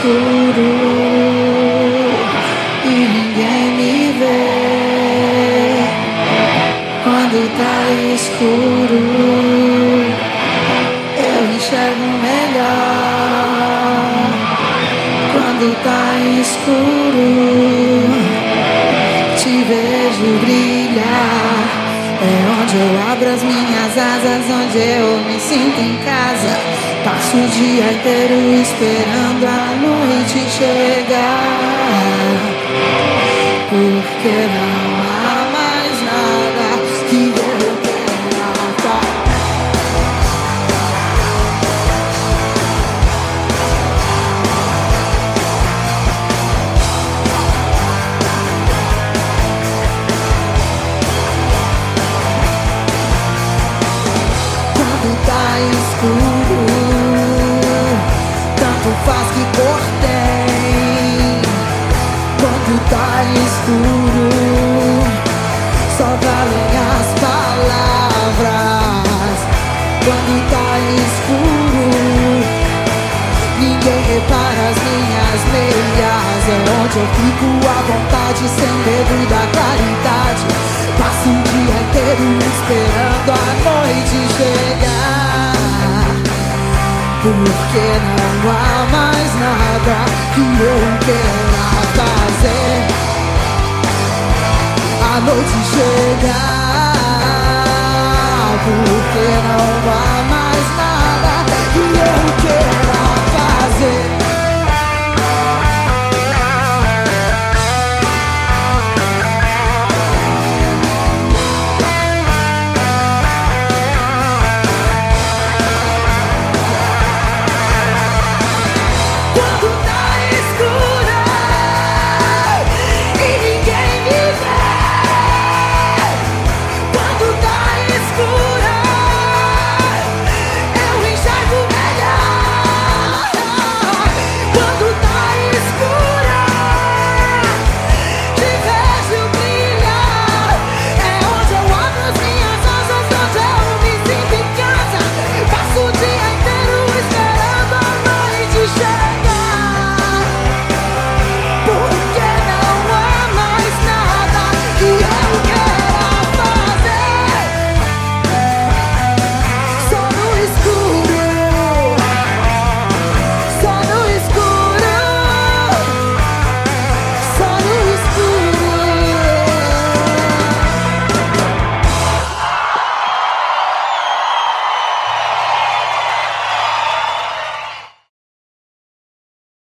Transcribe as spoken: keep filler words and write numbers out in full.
escuro e ninguém me vê. Quando tá escuro, eu enxergo melhor. Quando tá escuro, te vejo brilhar. É onde eu abro as minhas asas, onde eu me sinto em casa. Passo o dia inteiro esperando a noite chegar, porque não há mais nada que eu queira. Quando tá escuro, tanto faz que cor tem. Quando tá escuro, só valem as palavras. Quando tá escuro, ninguém repara as minhas meias. É onde eu fico à vontade, sem medo da claridade. Passo o dia inteiro esperando a noite chegar, porque não há mais nada que eu queira fazer. A noite chegar, porque não